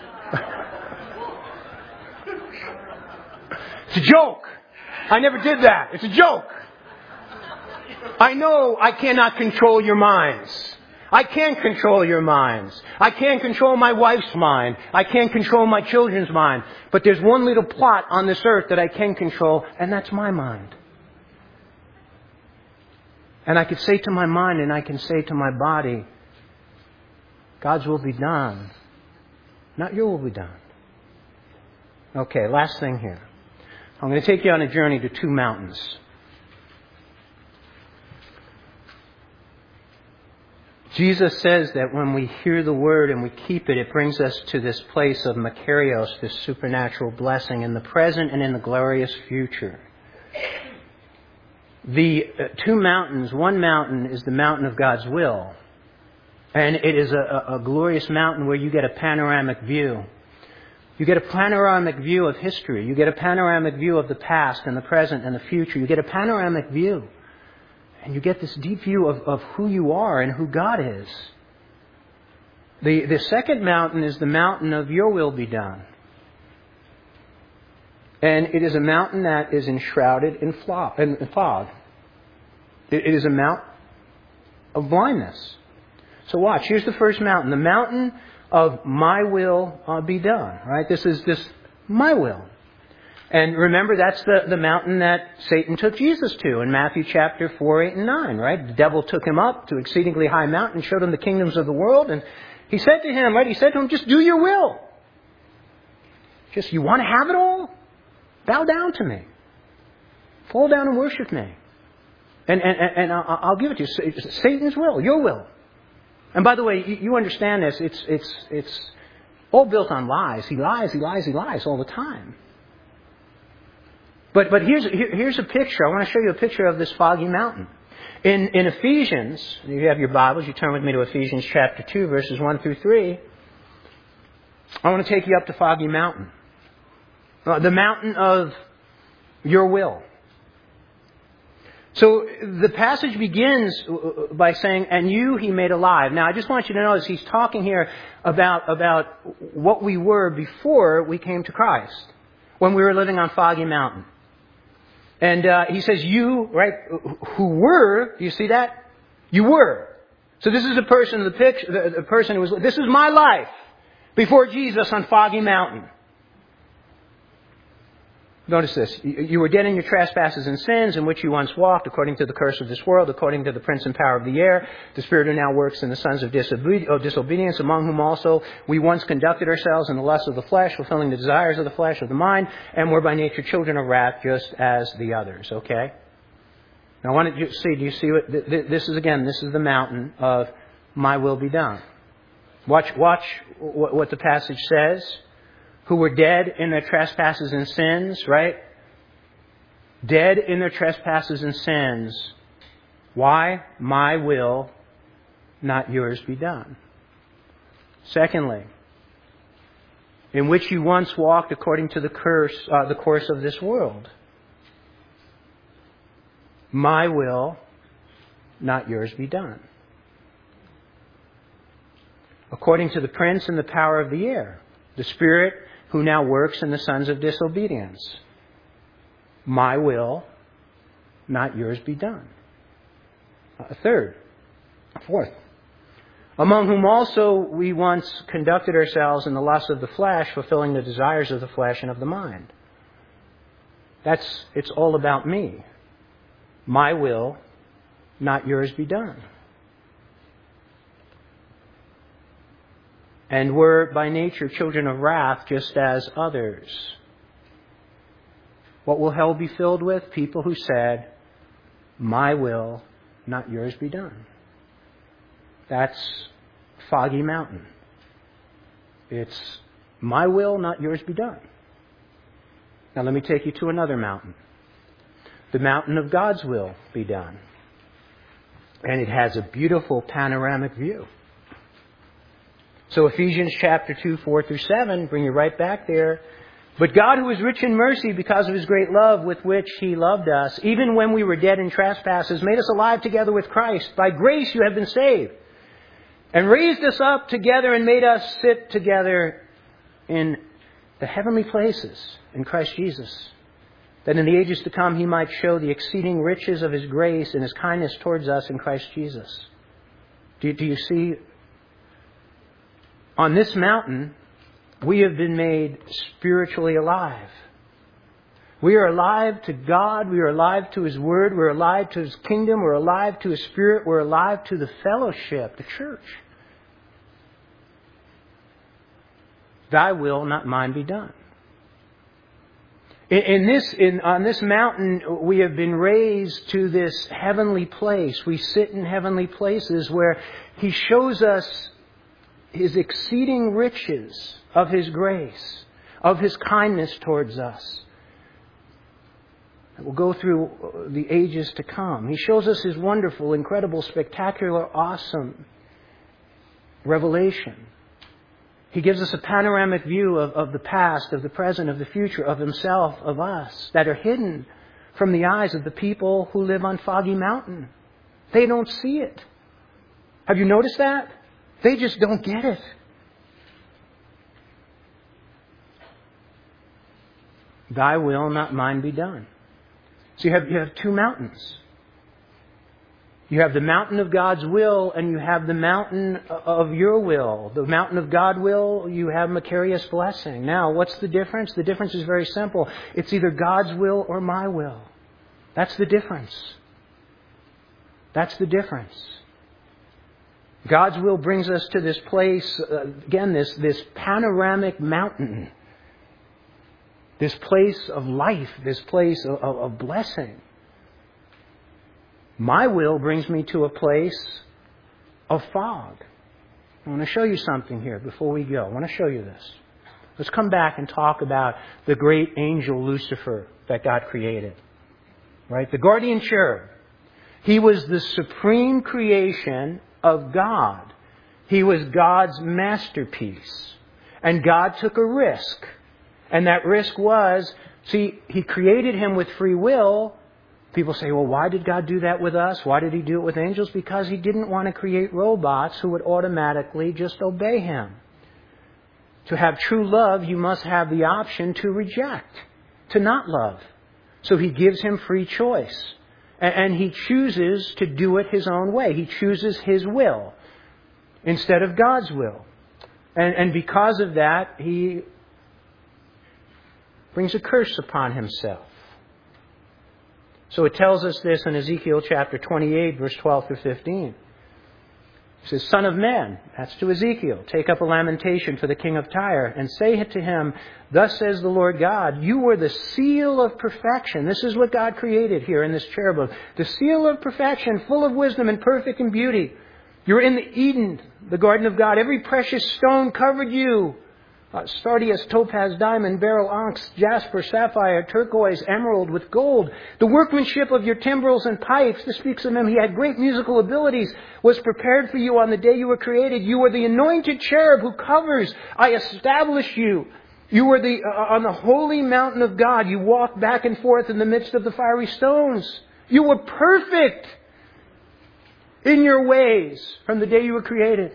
It's a joke. I never did that. It's a joke. I know I cannot control your minds. I can't control your minds. I can't control my wife's mind. I can't control my children's mind. But there's one little plot on this earth that I can control, and that's my mind. And I could say to my mind and I can say to my body, God's will be done. Not your will be done. Okay, last thing here. I'm going to take you on a journey to two mountains. Jesus says that when we hear the word and we keep it, it brings us to this place of Makarios, this supernatural blessing in the present and in the glorious future. The uh, two mountains, one mountain is the mountain of God's will. And it is a, a, a glorious mountain where you get a panoramic view. You get a panoramic view of history. You get a panoramic view of the past and the present and the future. You get a panoramic view. And you get this deep view of, of who you are and who God is. The, the second mountain is the mountain of your will be done. And it is a mountain that is enshrouded in fog. It, it is a mount of blindness. So watch, here's the first mountain. The mountain of my will uh, be done. Right? This is this my will. And remember, that's the, the mountain that Satan took Jesus to in Matthew chapter four, eight, and nine, right? The devil took him up to exceedingly high mountain, showed him the kingdoms of the world, and he said to him, right, he said to him, just do your will. Just, you want to have it all? Bow down to me. Fall down and worship me. And, and, and I'll give it to you. Satan's will, your will. And by the way, you understand this, it's, it's, it's all built on lies. He lies, he lies, he lies all the time. But but here's here, here's a picture. I want to show you a picture of this foggy mountain. In in Ephesians, you have your Bibles. You turn with me to Ephesians chapter two, verses one through three. I want to take you up to Foggy Mountain, uh, the mountain of your will. So the passage begins by saying, "And you He made alive." Now, I just want you to notice He's talking here about about what we were before we came to Christ, when we were living on Foggy Mountain. And uh, he says, "You, right, who were." Do you see that? You were. So this is the person, the picture, the, the person who was. This is my life before Jesus on Foggy Mountain. Notice this. You were dead in your trespasses and sins in which you once walked, according to the curse of this world, according to the prince and power of the air, the spirit who now works in the sons of disobedience, among whom also we once conducted ourselves in the lust of the flesh, fulfilling the desires of the flesh, of the mind, and were by nature children of wrath, just as the others. Okay? Now, I want to see, do you see what, this is again, this is the mountain of my will be done. Watch, watch what the passage says. Who were dead in their trespasses and sins, right? Dead in their trespasses and sins. Why? My will, not yours, be done. Secondly, in which you once walked according to the curse, uh, the course of this world. My will, not yours, be done. According to the prince and the power of the air, the spirit who now works in the sons of disobedience. My will, not yours, be done. A third, a fourth. Among whom also we once conducted ourselves in the lust of the flesh, fulfilling the desires of the flesh and of the mind. That's, it's all about me. My will, not yours, be done. And were by nature children of wrath, just as others. What will hell be filled with? People who said, my will, not yours, be done. That's Foggy Mountain. It's my will, not yours, be done. Now let me take you to another mountain. The mountain of God's will be done. And it has a beautiful panoramic view. So Ephesians chapter two, four through seven, bring you right back there. But God, who is rich in mercy because of His great love with which He loved us, even when we were dead in trespasses, made us alive together with Christ. By grace you have been saved. And raised us up together and made us sit together in the heavenly places in Christ Jesus. That in the ages to come He might show the exceeding riches of His grace and His kindness towards us in Christ Jesus. Do, do you see? On this mountain, we have been made spiritually alive. We are alive to God. We are alive to His Word. We're alive to His kingdom. We're alive to His Spirit. We're alive to the fellowship, the church. Thy will, not mine, be done. In, in this, in, on this mountain, we have been raised to this heavenly place. We sit in heavenly places where He shows us His exceeding riches of His grace, of His kindness towards us. It will go through the ages to come. He shows us His wonderful, incredible, spectacular, awesome revelation. He gives us a panoramic view of, of the past, of the present, of the future, of Himself, of us, that are hidden from the eyes of the people who live on Foggy Mountain. They don't see it. Have you noticed that? They just don't get it. Thy will, not mine, be done. So you have, you have two mountains. You have the mountain of God's will and you have the mountain of your will. The mountain of God's will, you have vicarious blessing. Now, what's the difference? The difference is very simple. It's either God's will or my will. That's the difference. That's the difference. God's will brings us to this place, uh, again, this, this panoramic mountain. This place of life, this place of, of, of blessing. My will brings me to a place of fog. I want to show you something here before we go. I want to show you this. Let's come back and talk about the great angel Lucifer that God created. Right? The guardian cherub. He was the supreme creation of God. He was God's masterpiece. And God took a risk. And that risk was, see, He created him with free will. People say, well, why did God do that with us? Why did He do it with angels? Because He didn't want to create robots who would automatically just obey Him. To have true love, you must have the option to reject, to not love. So He gives him free choice. And He chooses to do it His own way. He chooses His will instead of God's will. And, and because of that, He brings a curse upon Himself. So it tells us this in Ezekiel chapter twenty-eight, verse twelve through fifteen. It says, Son of man, that's to Ezekiel, take up a lamentation for the king of Tyre, and say to him, Thus says the Lord God, you were the seal of perfection. This is what God created here in this cherubim. The seal of perfection, full of wisdom and perfect in beauty. You're in the Eden, the garden of God. Every precious stone covered you. Uh, sardius, topaz, diamond, beryl, onyx, jasper, sapphire, turquoise, emerald with gold. The workmanship of your timbrels and pipes, this speaks of him. He had great musical abilities, was prepared for you on the day you were created. You were the anointed cherub who covers. I established you. You were the uh, on the holy mountain of God. You walked back and forth in the midst of the fiery stones. You were perfect in your ways from the day you were created.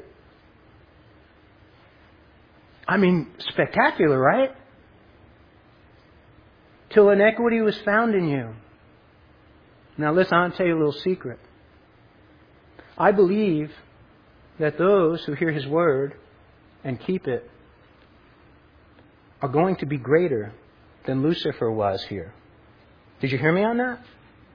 I mean, spectacular, right? Till iniquity was found in you. Now listen, I'll tell you a little secret. I believe that those who hear His word and keep it are going to be greater than Lucifer was here. Did you hear me on that?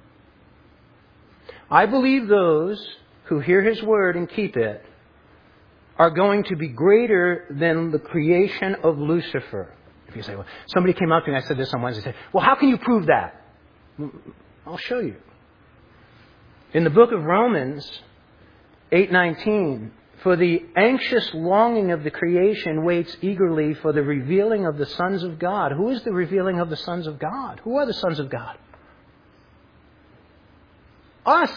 I believe those who hear His word and keep it are going to be greater than the creation of Lucifer. If you say, well, somebody came up to me, I said this on Wednesday, said, well, how can you prove that? I'll show you. In the book of Romans eight nineteen, for the anxious longing of the creation waits eagerly for the revealing of the sons of God. Who is the revealing of the sons of God? Who are the sons of God? Us.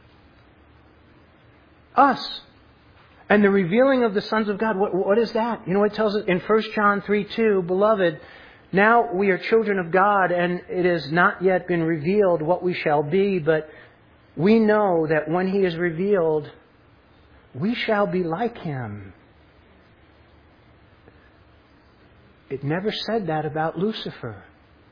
Us. And the revealing of the sons of God, what, what is that? You know, it tells us in First John three two, Beloved, now we are children of God, and it has not yet been revealed what we shall be, but we know that when He is revealed, we shall be like Him. It never said that about Lucifer.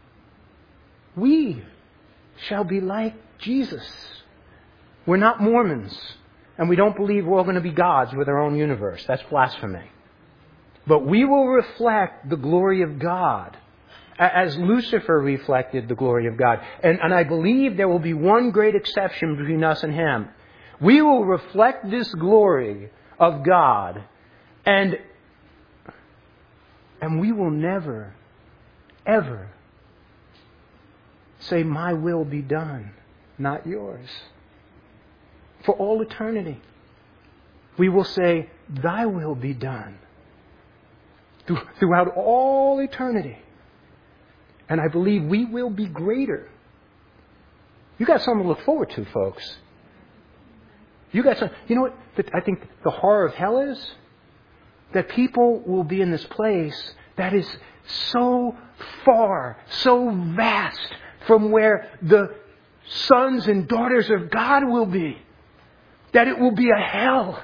We shall be like Jesus. We're not Mormons. And we don't believe we're all going to be gods with our own universe. That's blasphemy. But we will reflect the glory of God as Lucifer reflected the glory of God. And, and I believe there will be one great exception between us and him. We will reflect this glory of God, and, and we will never, ever say, my will be done, not yours. For all eternity, we will say, Thy will be done. Throughout all eternity. And I believe we will be greater. You got something to look forward to, folks. You got some. You know what I think the horror of hell is? That people will be in this place that is so far, so vast from where the sons and daughters of God will be. That it will be a hell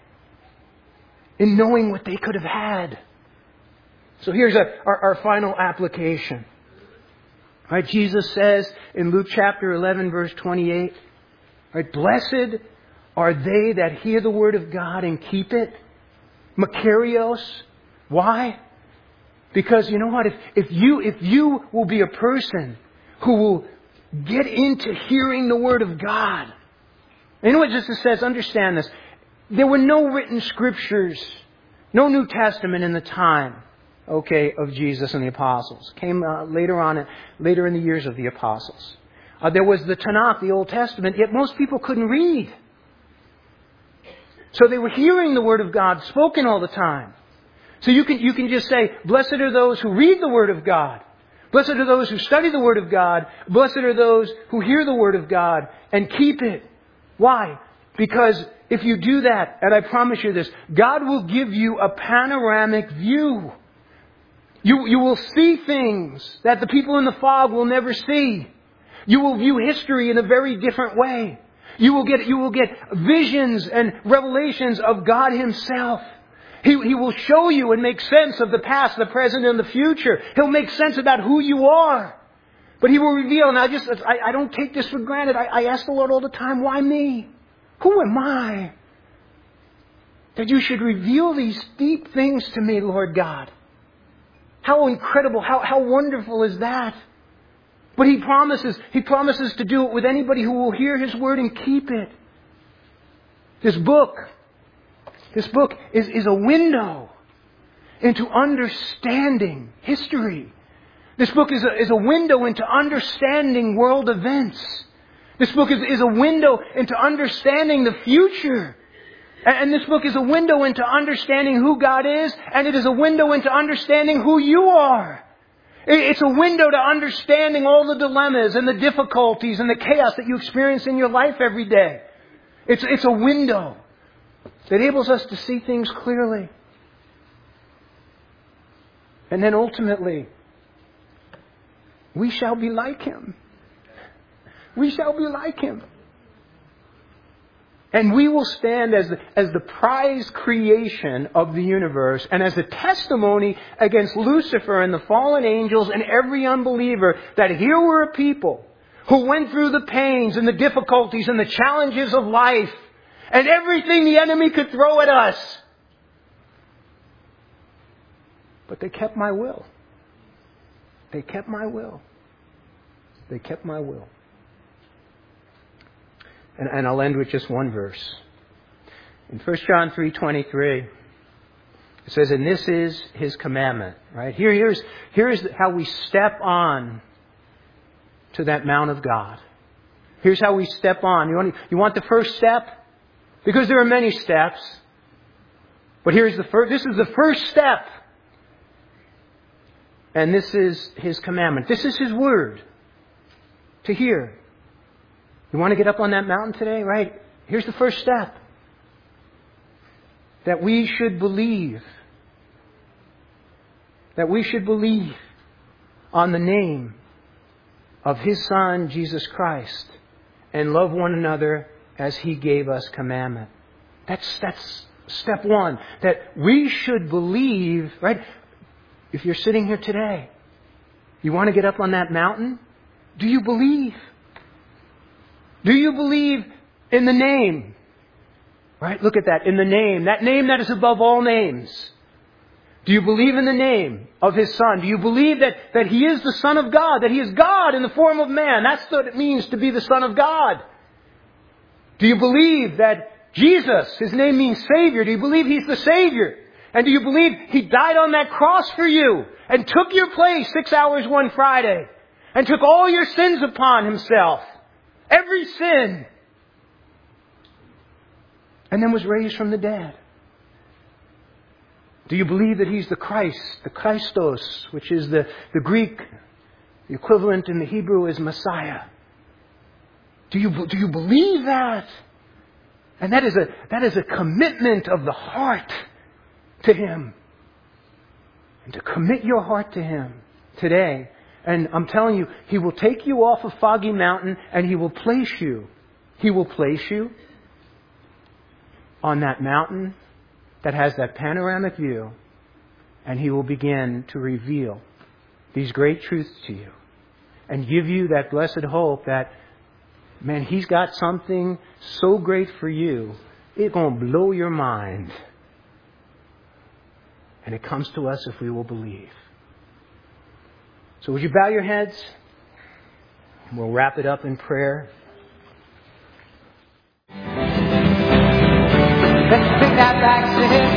in knowing what they could have had. So here's a, our, our final application. Right, Jesus says in Luke chapter eleven, verse twenty-eight, right, blessed are they that hear the word of God and keep it. Makarios. Why? Because you know what? If, if you if you will be a person who will get into hearing the word of God. You know what Jesus says? Understand this. There were no written scriptures, no New Testament in the time, okay, of Jesus and the apostles. Came uh, later on, later in the years of the apostles. Uh, there was the Tanakh, the Old Testament, yet most people couldn't read. So they were hearing the word of God spoken all the time. So you can, you can just say, blessed are those who read the Word of God. Blessed are those who study the Word of God. Blessed are those who hear the Word of God and keep it. Why? Because if you do that, and I promise you this, God will give you a panoramic view. You, you will see things that the people in the fog will never see. You will view history in a very different way. You will get, you will get visions and revelations of God Himself. He, he will show you and make sense of the past, the present, and the future. He'll make sense about who you are. But He will reveal, and I just, I, I don't take this for granted. I, I ask the Lord all the time, why me? Who am I? That you should reveal these deep things to me, Lord God. How incredible, how, how wonderful is that? But He promises, He promises to do it with anybody who will hear His Word and keep it. This book, this book is, is a window into understanding history. This book is a, is a window into understanding world events. This book is, is a window into understanding the future. And, and this book is a window into understanding who God is, and it is a window into understanding who you are. It's a window to understanding all the dilemmas and the difficulties and the chaos that you experience in your life every day. It's, it's a window that enables us to see things clearly. And then ultimately, we shall be like Him. We shall be like Him. And we will stand as the, as the prized creation of the universe and as a testimony against Lucifer and the fallen angels and every unbeliever that here were a people who went through the pains and the difficulties and the challenges of life and everything the enemy could throw at us. But they kept my will. They kept my will. They kept my will. And, and I'll end with just one verse. In First John three twenty-three, it says, and this is His commandment. Right? Here, here's, here's how we step on to that Mount of God. Here's how we step on. You want, you want the first step? Because there are many steps. But here's the first. This is the first step. And this is His commandment. This is His word to hear. You want to get up on that mountain today, right? Here's the first step. That we should believe. That we should believe on the name of His Son, Jesus Christ, and love one another as He gave us commandment. That's, that's step one. That we should believe, right? If you're sitting here today, you want to get up on that mountain? Do you believe? Do you believe in the name? Right? Look at that. In the name. That name that is above all names. Do you believe in the name of His Son? Do you believe that, that He is the Son of God? That He is God in the form of man? That's what it means to be the Son of God. Do you believe that Jesus, His name means Savior. Do you believe He's the Savior? And do you believe He died on that cross for you and took your place six hours one Friday and took all your sins upon Himself? Every sin. And then was raised from the dead. Do you believe that He's the Christ, the Christos, which is the, the Greek, the equivalent in the Hebrew is Messiah? Do you, do you believe that? And that is a, that is a commitment of the heart to Him. And to commit your heart to Him today. And I'm telling you, He will take you off of Foggy Mountain and He will place you. He will place you on that mountain that has that panoramic view. And He will begin to reveal these great truths to you. And give you that blessed hope that, man, He's got something so great for you. It's going to blow your mind. And it comes to us if we will believe. So would you bow your heads? We'll wrap it up in prayer. Let's bring that back to Him.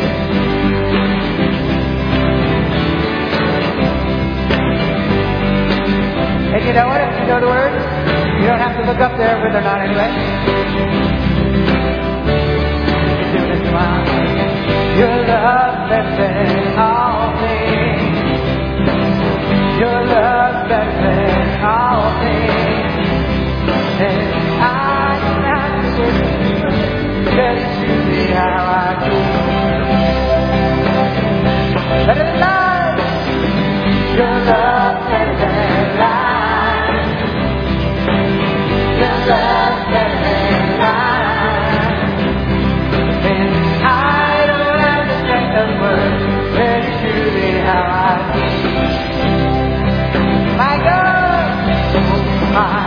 And you know what? If you know the words, you don't have to look up there, but they're not anyway. You can do it in your mind. Your love. better than all things. Your love better than all things. And I don't have to say just to me how I feel. Better than life. Your love better than life. Your love better than life. And I don't have to say a word. That's truly how I feel. My God, my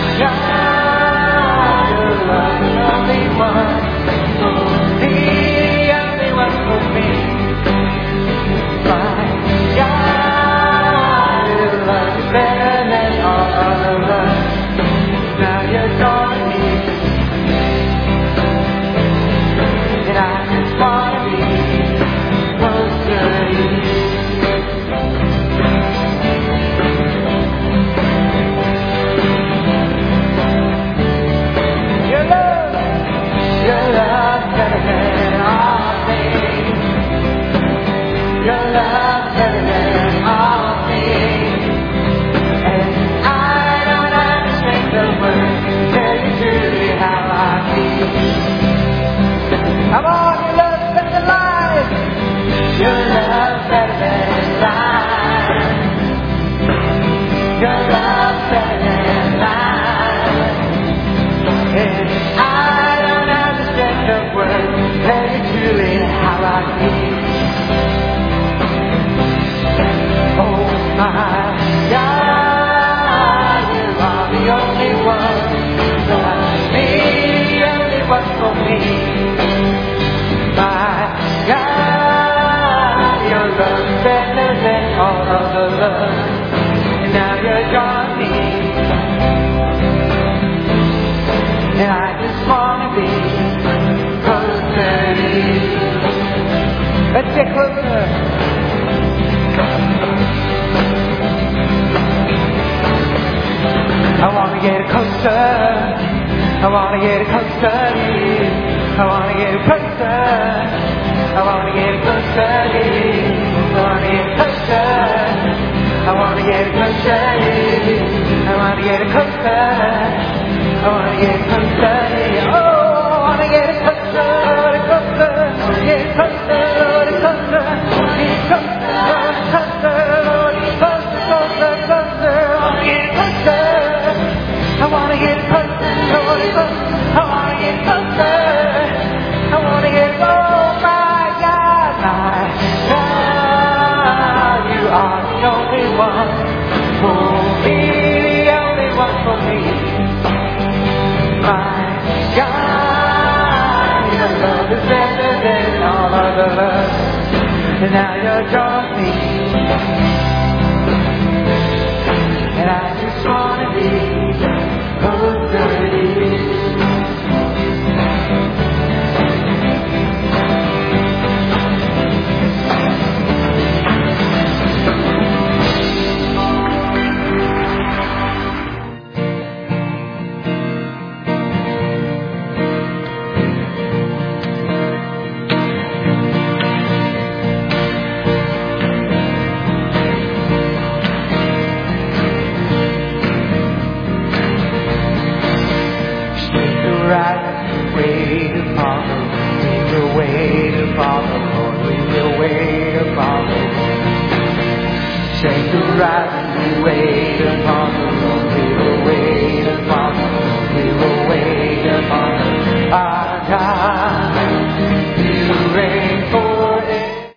God, your love is the only one for me, the only one for me. My God, your love is better than all other love. Now you're joining me, and I just want to be closer to you. Your love, your love better than all things. Your love better than all things. And I don't understand the words to tell you truly how I feel. Come on, your love better than life. Your love better than life. Your love better than life. And I don't understand the words to tell you truly how I feel. Oh my God, you are the only one for me, the only one for me. My God, your love is better than all other love. And now you're drawing me, and I just want to be closer to you. Let's get closer. I want to get closer. I want to get closer to you. I want to get closer. I want to get closer to you. I want to get closer. I want to get closer to you. I want to get closer. I want to get closer to you. Oh, I want to get closer, closer, get closer, closer, get closer, closer, closer, closer, closer. I want to get closer. I want to get closer, closer. I want to get closer. I want to get, oh my God, my God, you are the only one for me, the only one for me. My God, your love is better than all other love. And now you're drawing me, and I just want to be closer to you. Take the right and wait upon the